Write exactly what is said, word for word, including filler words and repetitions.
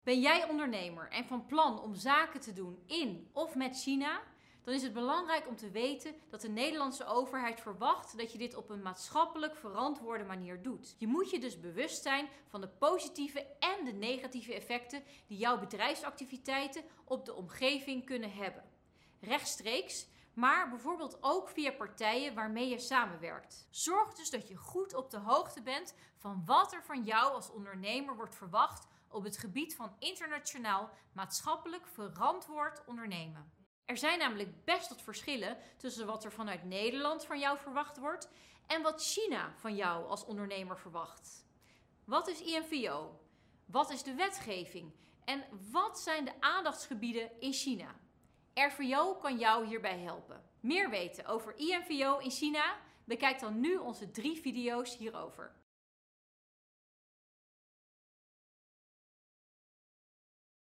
Ben jij ondernemer en van plan om zaken te doen in of met China? Dan is het belangrijk om te weten dat de Nederlandse overheid verwacht dat je dit op een maatschappelijk verantwoorde manier doet. Je moet je dus bewust zijn van de positieve en de negatieve effecten die jouw bedrijfsactiviteiten op de omgeving kunnen hebben. Rechtstreeks, maar bijvoorbeeld ook via partijen waarmee je samenwerkt. Zorg dus dat je goed op de hoogte bent van wat er van jou als ondernemer wordt verwacht op het gebied van internationaal maatschappelijk verantwoord ondernemen. Er zijn namelijk best wat verschillen tussen wat er vanuit Nederland van jou verwacht wordt en wat China van jou als ondernemer verwacht. Wat is I N V O? Wat is de wetgeving? En wat zijn de aandachtsgebieden in China? R V O kan jou hierbij helpen. Meer weten over I N V O in China? Bekijk dan nu onze drie video's hierover.